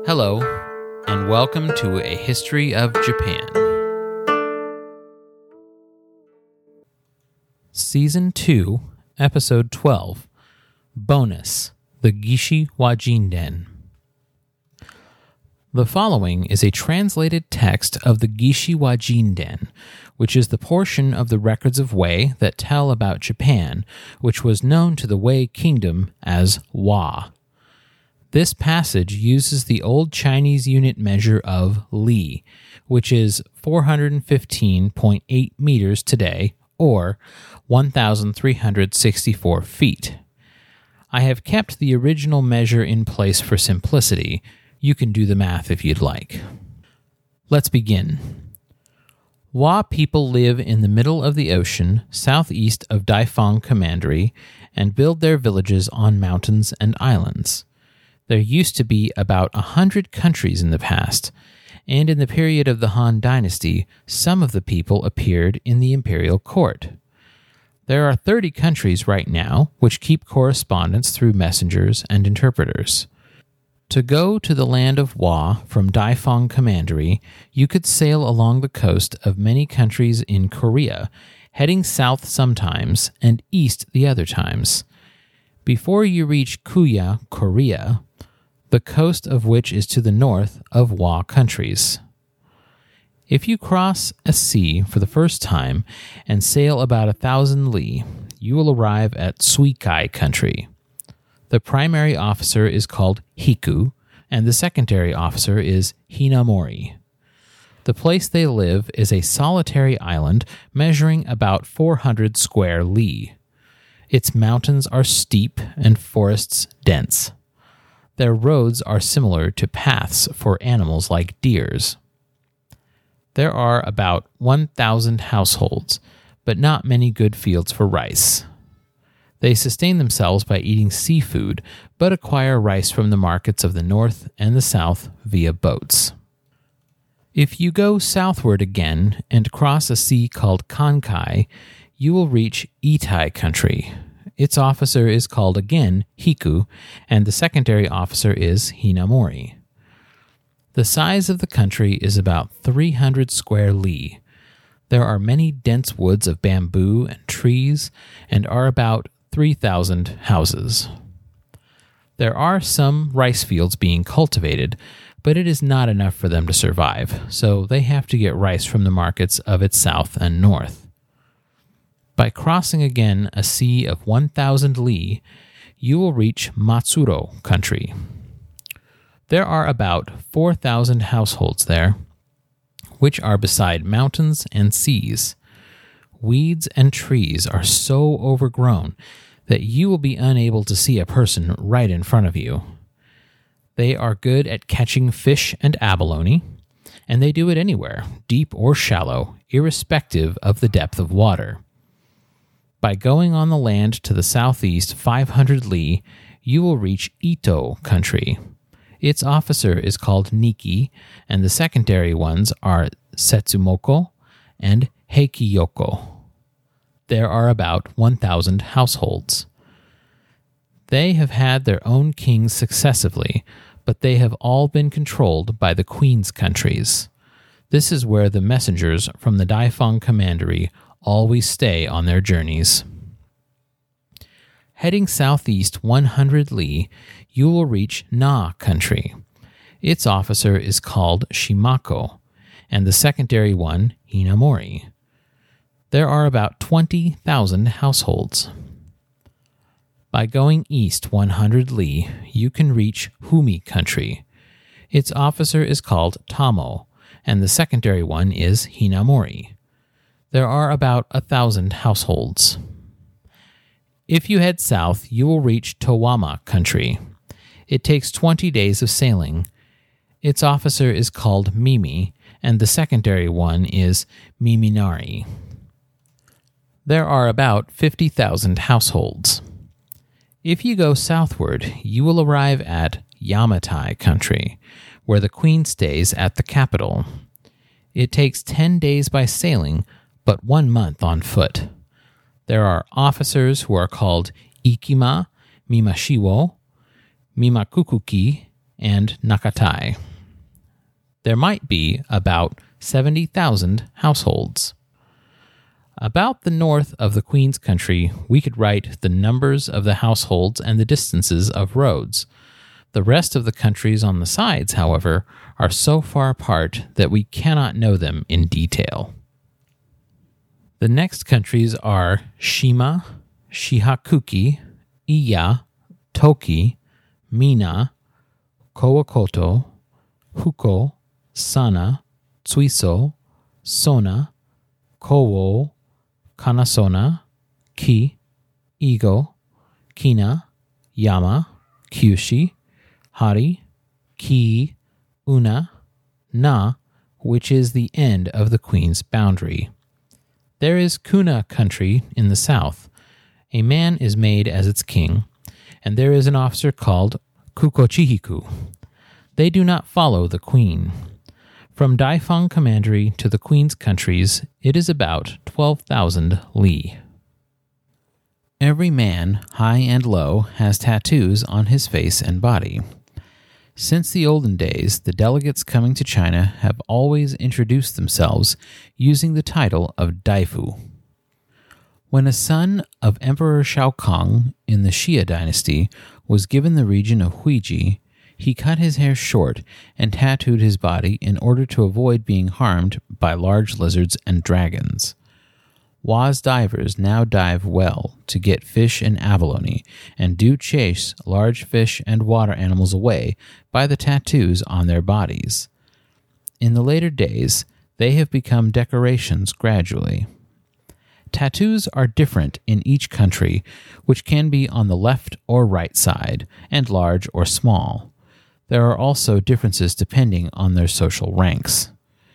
Hello, and welcome to A History of Japan. Season 2, Episode 12, Bonus, the Gishi Wajinden. The following is a translated text of the Gishi Wajinden, which is the portion of the records of Wei that tell about Japan, which was known to the Wei kingdom as Wa. This passage uses the old Chinese unit measure of li, which is 415.8 meters today, or 1,364 feet. I have kept the original measure in place for simplicity. You can do the math if you'd like. Let's begin. Wa people live in the middle of the ocean, southeast of Daifang Commandery, and build their villages on mountains and islands. There used to be about 100 countries in the past, and in the period of the Han Dynasty, some of the people appeared in the imperial court. There are 30 countries right now which keep correspondence through messengers and interpreters. To go to the land of Wa from Daifang Commandery, you could sail along the coast of many countries in Korea, heading south sometimes and east the other times. Before you reach Kuya, Korea, the coast of which is to the north of Wa countries. If you cross a sea for the first time and sail about 1,000 li, you will arrive at Suikai country. The primary officer is called Hiku, and the secondary officer is Hinamori. The place they live is a solitary island measuring about 400 square li. Its mountains are steep and forests dense. Their roads are similar to paths for animals like deers. There are about 1,000 households, but not many good fields for rice. They sustain themselves by eating seafood, but acquire rice from the markets of the north and the south via boats. If you go southward again and cross a sea called Kankai, you will reach Itai country. Its officer is called again Hiku, and the secondary officer is Hinamori. The size of the country is about 300 square li. There are many dense woods of bamboo and trees, and are about 3,000 houses. There are some rice fields being cultivated, but it is not enough for them to survive, so they have to get rice from the markets of its south and north. By crossing again a sea of 1,000 li, you will reach Matsuro country. There are about 4,000 households there, which are beside mountains and seas. Weeds and trees are so overgrown that you will be unable to see a person right in front of you. They are good at catching fish and abalone, and they do it anywhere, deep or shallow, irrespective of the depth of water. By going on the land to the southeast 500 li, you will reach Ito country. Its officer is called Niki, and the secondary ones are Setsumoko and Heikiyoko. There are about 1,000 households. They have had their own kings successively, but they have all been controlled by the queen's countries. This is where the messengers from the Daifang Commandery always stay on their journeys. Heading southeast 100 li, you will reach Na country. Its officer is called Shimako, and the secondary one, Hinamori. There are about 20,000 households. By going east 100 li, you can reach Humi country. Its officer is called Tamo, and the secondary one is Hinamori. There are about 1,000 households. If you head south, you will reach Towama country. It takes 20 days of sailing. Its officer is called Mimi, and the secondary one is Miminari. There are about 50,000 households. If you go southward, you will arrive at Yamatai country, where the queen stays at the capital. It takes 10 days by sailing, but 1 month on foot. There are officers who are called Ikima, Mimashiwo, Mimakukuki, and Nakatai. There might be about 70,000 households. About the north of the Queen's Country, we could write the numbers of the households and the distances of roads. The rest of the countries on the sides, however, are so far apart that we cannot know them in detail. The next countries are Shima, Shihakuki, Iya, Toki, Mina, Kawakoto, Huko, Sana, Tsuiso, Sona, Kowo, Kanasona, Ki, Igo, Kina, Yama, Kyushi, Hari, Ki, Una, Na, which is the end of the Queen's boundary. There is Kuna country in the south. A man is made as its king, and there is an officer called Kukochihiku. They do not follow the Queen. From Daifang Commandery to the Queen's countries, it is about 12,000 li. Every man, high and low, has tattoos on his face and body. Since the olden days, the delegates coming to China have always introduced themselves using the title of Daifu. When a son of Emperor Shaokong in the Xia dynasty was given the region of Huiji, he cut his hair short and tattooed his body in order to avoid being harmed by large lizards and dragons. Wa's divers now dive well to get fish and abalone and do chase large fish and water animals away by the tattoos on their bodies. In the later days, they have become decorations gradually. Tattoos are different in each country, which can be on the left or right side, and large or small. There are also differences depending on their social ranks.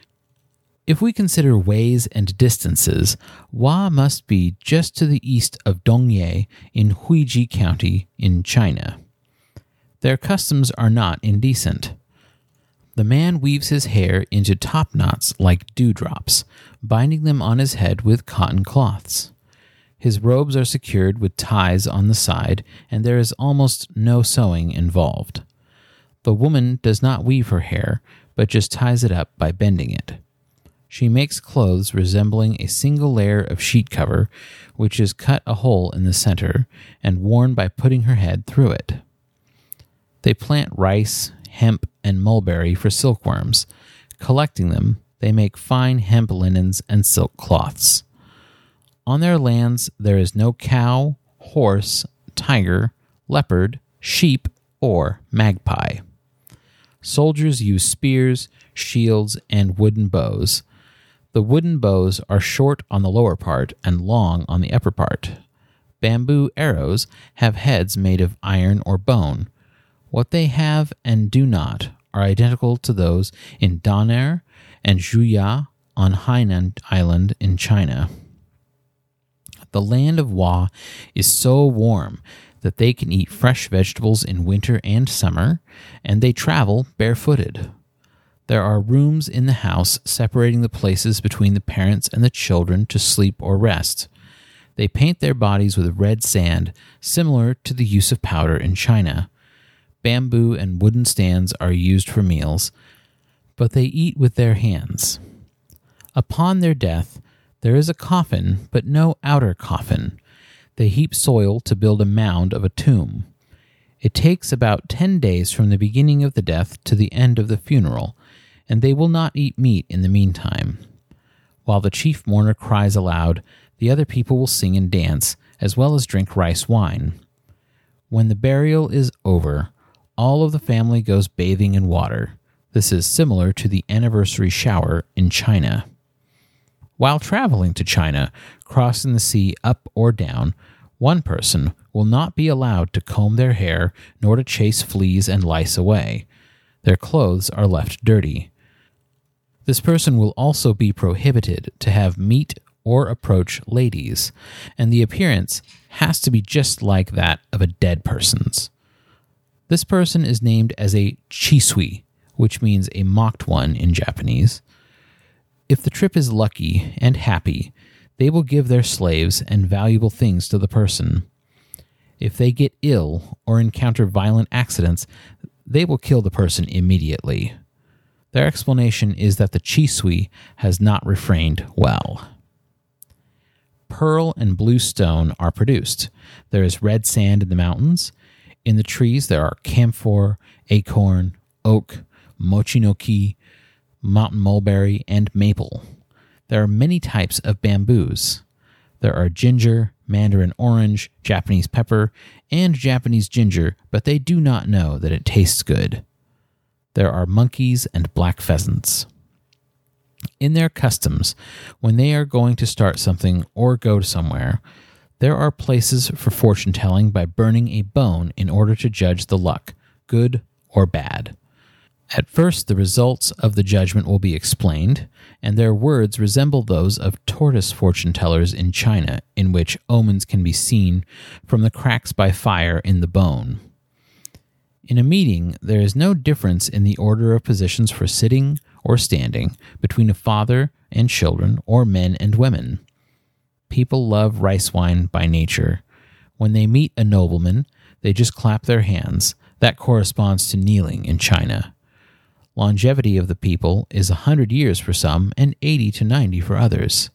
If we consider ways and distances, Wa must be just to the east of Dongye in Huiji County in China. Their customs are not indecent. The man weaves his hair into top knots like dewdrops, binding them on his head with cotton cloths. His robes are secured with ties on the side, and there is almost no sewing involved. The woman does not weave her hair, but just ties it up by bending it. She makes clothes resembling a single layer of sheet cover, which is cut a hole in the center and worn by putting her head through it. They plant rice, hemp, and mulberry for silkworms. Collecting them, they make fine hemp linens and silk cloths. On their lands, there is no cow, horse, tiger, leopard, sheep, or magpie. Soldiers use spears, shields, and wooden bows. The wooden bows are short on the lower part and long on the upper part. Bamboo arrows have heads made of iron or bone. What they have and do not are identical to those in Daner and Zhuya on Hainan Island in China. The land of Wa is so warm that they can eat fresh vegetables in winter and summer, and they travel barefooted. There are rooms in the house separating the places between the parents and the children to sleep or rest. They paint their bodies with red sand, similar to the use of powder in China. Bamboo and wooden stands are used for meals, but they eat with their hands. Upon their death, there is a coffin, but no outer coffin. They heap soil to build a mound of a tomb. It takes about 10 days from the beginning of the death to the end of the funeral, and they will not eat meat in the meantime. While the chief mourner cries aloud, the other people will sing and dance, as well as drink rice wine. When the burial is over, all of the family goes bathing in water. This is similar to the anniversary shower in China. While traveling to China, crossing the sea up or down, one person will not be allowed to comb their hair nor to chase fleas and lice away. Their clothes are left dirty. This person will also be prohibited to have meet or approach ladies, and the appearance has to be just like that of a dead person's. This person is named as a chisui, which means a mocked one in Japanese. If the trip is lucky and happy, they will give their slaves and valuable things to the person. If they get ill or encounter violent accidents, they will kill the person immediately. Their explanation is that the Chisui has not refrained well. Pearl and blue stone are produced. There is red sand in the mountains. In the trees there are camphor, acorn, oak, mochinoki, mountain mulberry, and maple. There are many types of bamboos. There are ginger, mandarin orange, Japanese pepper, and Japanese ginger, but they do not know that it tastes good. There are monkeys and black pheasants. In their customs, when they are going to start something or go somewhere, there are places for fortune-telling by burning a bone in order to judge the luck, good or bad. At first, the results of the judgment will be explained, and their words resemble those of tortoise fortune-tellers in China, in which omens can be seen from the cracks by fire in the bone. In a meeting, there is no difference in the order of positions for sitting or standing between a father and children or men and women. People love rice wine by nature. When they meet a nobleman, they just clap their hands. That corresponds to kneeling in China. Longevity of the people is 100 years for some and 80 to 90 for others.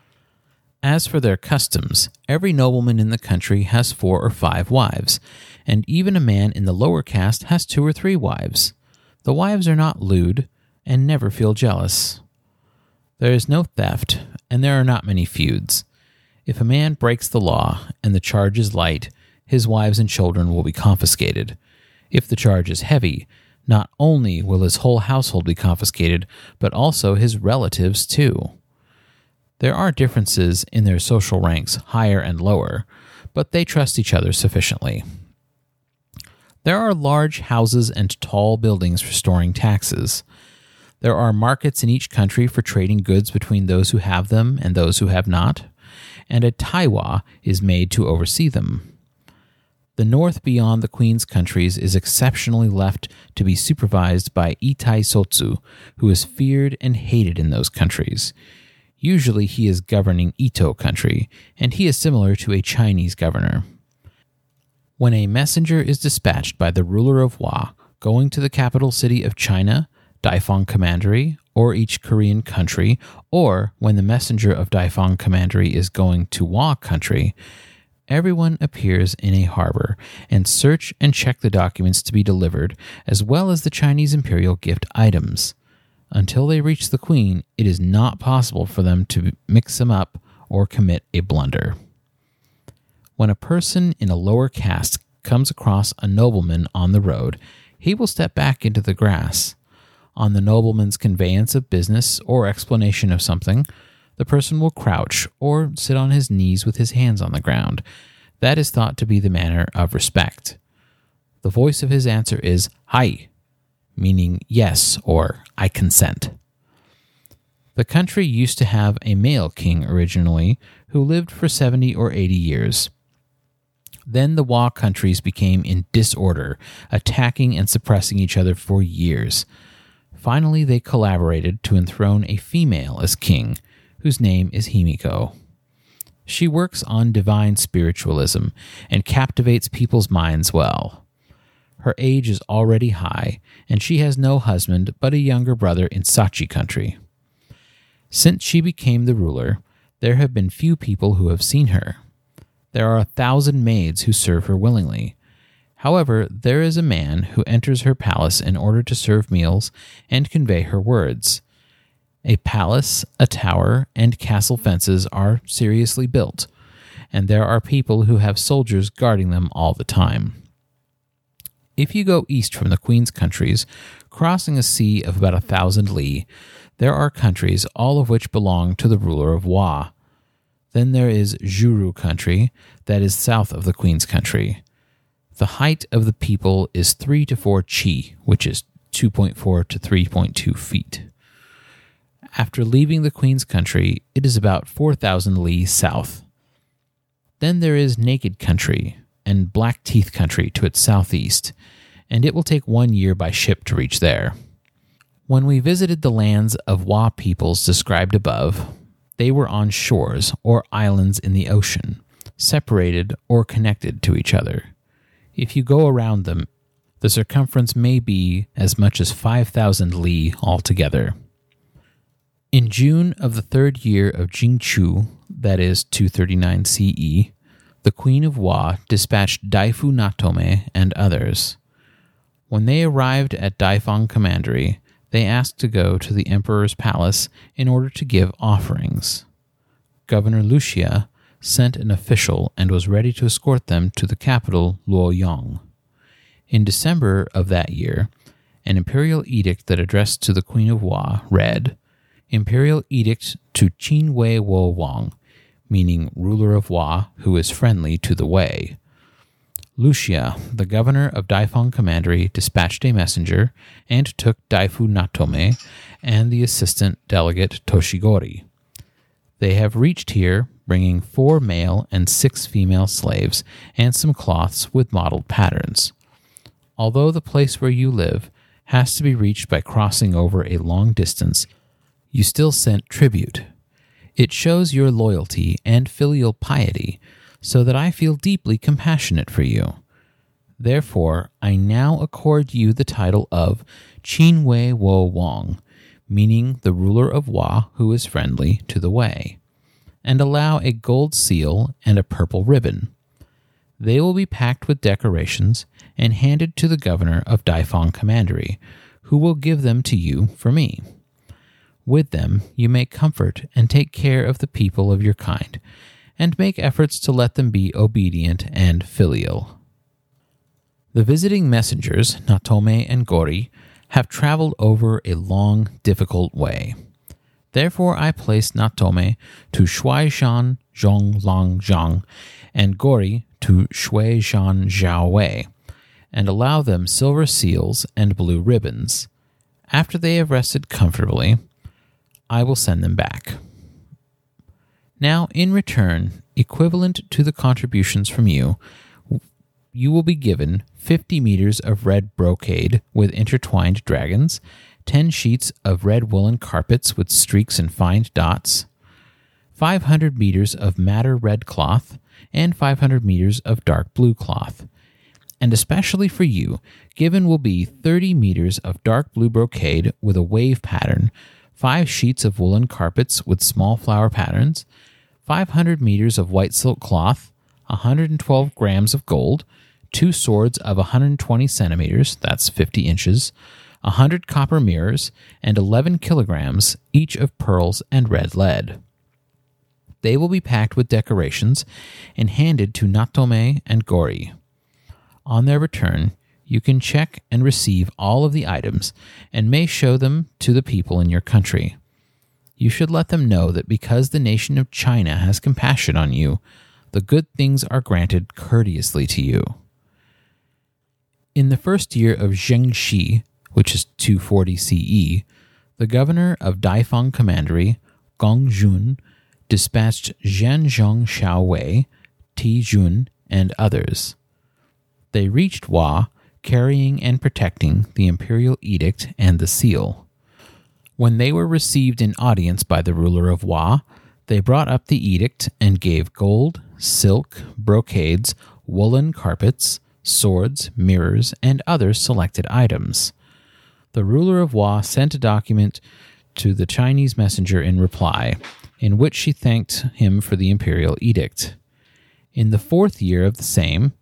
As for their customs, every nobleman in the country has 4 or 5 wives, and even a man in the lower caste has 2 or 3 wives. The wives are not lewd and never feel jealous. There is no theft, and there are not many feuds. If a man breaks the law and the charge is light, his wives and children will be confiscated. If the charge is heavy, not only will his whole household be confiscated, but also his relatives too. There are differences in their social ranks, higher and lower, but they trust each other sufficiently. There are large houses and tall buildings for storing taxes. There are markets in each country for trading goods between those who have them and those who have not, and a taiwa is made to oversee them. The north beyond the Queen's countries is exceptionally left to be supervised by Itai Sotsu, who is feared and hated in those countries. Usually he is governing Ito country, and he is similar to a Chinese governor. When a messenger is dispatched by the ruler of Wa, going to the capital city of China, Daifang Commandery, or each Korean country, or when the messenger of Daifang Commandery is going to Wa country, everyone appears in a harbor and search and check the documents to be delivered, as well as the Chinese imperial gift items. Until they reach the Queen, it is not possible for them to mix them up or commit a blunder. When a person in a lower caste comes across a nobleman on the road, he will step back into the grass. On the nobleman's conveyance of business or explanation of something, the person will crouch or sit on his knees with his hands on the ground. That is thought to be the manner of respect. The voice of his answer is "Hai," meaning yes or "I consent." The country used to have a male king originally who lived for 70 or 80 years. Then the Wa countries became in disorder, attacking and suppressing each other for years. Finally, they collaborated to enthrone a female as king, whose name is Himiko. She works on divine spiritualism and captivates people's minds well. Her age is already high, and she has no husband but a younger brother in Sachi country. Since she became the ruler, there have been few people who have seen her. There are 1,000 maids who serve her willingly. However, there is a man who enters her palace in order to serve meals and convey her words. A palace, a tower, and castle fences are seriously built, and there are people who have soldiers guarding them all the time. If you go east from the Queen's countries, crossing a sea of about 1,000 li, there are countries, all of which belong to the ruler of Wa. Then there is Juru country, that is south of the Queen's country. The height of the people is 3 to 4 chi, which is 2.4 to 3.2 feet. After leaving the Queen's country, it is about 4,000 li south. Then there is Naked country and Black Teeth country to its southeast, and it will take 1 year by ship to reach there. When we visited the lands of Wa peoples described above, they were on shores or islands in the ocean, separated or connected to each other. If you go around them, The circumference may be as much as 5,000 li altogether. In June of the third year of Jingchu, that is 239 CE, the Queen of Wa dispatched Daifu Natome and others. When they arrived at Daifang Commandery, they asked to go to the emperor's palace in order to give offerings. Governor Lucia sent an official and was ready to escort them to the capital, Luoyang. In December of that year, an imperial edict that addressed to the Queen of Wa read, Imperial Edict to Qin Wei Wo Wang, meaning ruler of Wa who is friendly to the Wei. Lucia, the governor of Daifang Commandery, dispatched a messenger and took Daifu Natome and the assistant delegate Toshigori. They have reached here, bringing 4 male and 6 female slaves and some cloths with modeled patterns. Although the place where you live has to be reached by crossing over a long distance, you still sent tribute. It shows your loyalty and filial piety, so that I feel deeply compassionate for you. Therefore, I now accord you the title of Qin Wei Wo Wang, meaning the ruler of Wa who is friendly to the Wei, and allow a gold seal and a purple ribbon. They will be packed with decorations and handed to the governor of Daifang Commandery, who will give them to you for me. With them, you may comfort and take care of the people of your kind, and make efforts to let them be obedient and filial. The visiting messengers, Natome and Gori, have traveled over a long, difficult way. Therefore I placed Natome to Shuaishan Zhonglang and Gori to Shuaishan Zhaowei, and allow them silver seals and blue ribbons. After they have rested comfortably, I will send them back. Now, in return, equivalent to the contributions from you, you will be given 50 meters of red brocade with intertwined dragons, 10 sheets of red woolen carpets with streaks and fine dots, 500 meters of madder red cloth, and 500 meters of dark blue cloth. And especially for you, given will be 30 meters of dark blue brocade with a wave pattern, 5 sheets of woolen carpets with small flower patterns, 500 meters of white silk cloth, 112 grams of gold, 2 swords of 120 centimeters, that's 50 inches, 100 copper mirrors, and 11 kilograms each of pearls and red lead. They will be packed with decorations and handed to Natome and Gori. On their return, you can check and receive all of the items and may show them to the people in your country. You should let them know that because the nation of China has compassion on you, the good things are granted courteously to you. In the first year of Zhengxi, which is 240 CE, the governor of Daifang Commandery, Gong Jun, dispatched Zhanzhong Xiaowei, Ti Jun, and others. They reached Wa, carrying and protecting the imperial edict and the seal. When they were received in audience by the ruler of Wa, they brought up the edict and gave gold, silk, brocades, woolen carpets, swords, mirrors, and other selected items. The ruler of Wa sent a document to the Chinese messenger in reply, in which she thanked him for the imperial edict. In the fourth year of the same,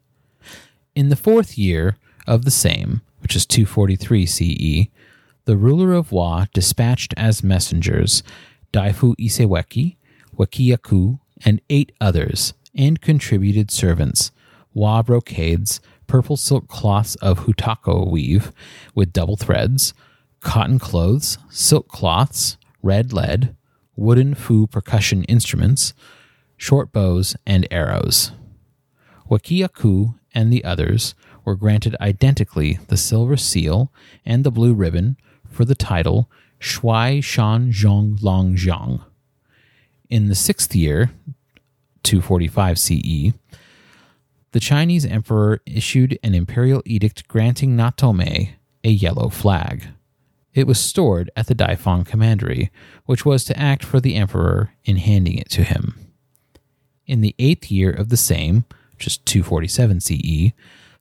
which is 243 CE, the ruler of Wa dispatched as messengers Daifu Iseweki, Wekiyaku, and 8 others, and contributed servants, Wa brocades, purple silk cloths of Hutako weave with double threads, cotton clothes, silk cloths, red lead, wooden fu percussion instruments, short bows, and arrows. Wekiyaku and the others were granted identically the silver seal and the blue ribbon for the title Shuai Shan Zhong Long Zhang. In the 6th year, 245 CE, the Chinese emperor issued an imperial edict granting Natome a yellow flag. It was stored at the Daifang Commandery, which was to act for the emperor in handing it to him. In the 8th year of the same, which is 247 CE,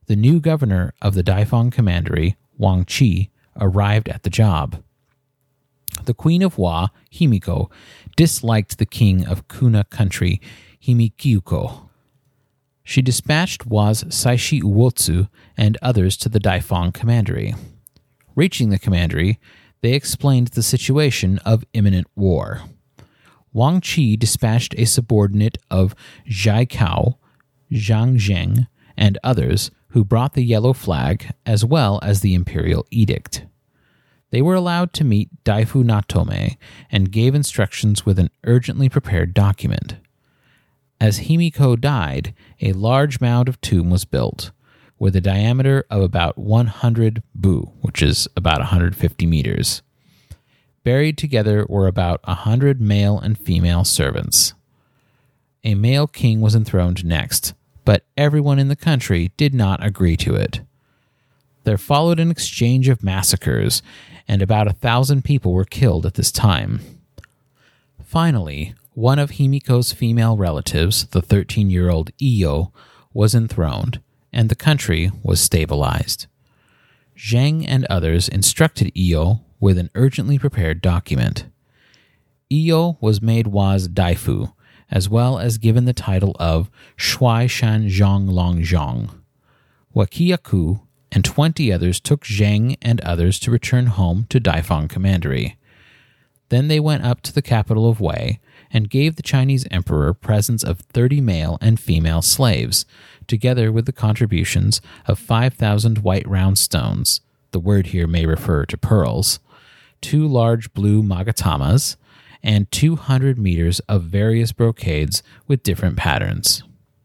the new governor of the Daifang Commandery, Wang Qi, arrived at the job. The Queen of Wa, Himiko, disliked the king of Kuna country, Himikyuko. She dispatched Wa's Saishi Uotsu and others to the Daifang Commandery. Reaching the commandery, they explained the situation of imminent war. Wang Qi dispatched a subordinate of Zhai Kao, Zhang Zheng, and others who brought the yellow flag as well as the imperial edict. They were allowed to meet Daifu Natome and gave instructions with an urgently prepared document. As Himiko died, a large mound of tomb was built, with a diameter of about 100 bu, which is about 150 meters. Buried together were about 100 male and female servants. A male king was enthroned next, but everyone in the country did not agree to it. There followed an exchange of massacres, and about 1,000 people were killed at this time. Finally, one of Himiko's female relatives, the 13-year-old Iyo, was enthroned, and the country was stabilized. Zheng and others instructed Iyo with an urgently prepared document. Iyo was made Wa's Daifu, as well as given the title of Shuai Shan Zhong Long Zhong. Wakiyaku and 20 others took Zheng and others to return home to Daifang Commandery. Then they went up to the capital of Wei and gave the Chinese emperor presents of 30 male and female slaves, together with the contributions of 5,000 white round stones, the word here may refer to pearls, 2 large blue magatamas, and 200 meters of various brocades with different patterns.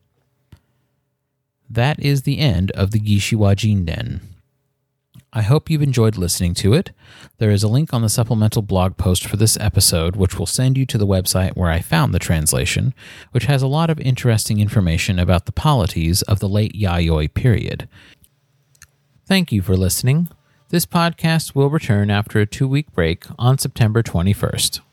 That is the end of the Gishiwa Jinden. I hope you've enjoyed listening to it. There is a link on the supplemental blog post for this episode, which will send you to the website where I found the translation, which has a lot of interesting information about the polities of the late Yayoi period. Thank you for listening. This podcast will return after a 2-week break on September 21st.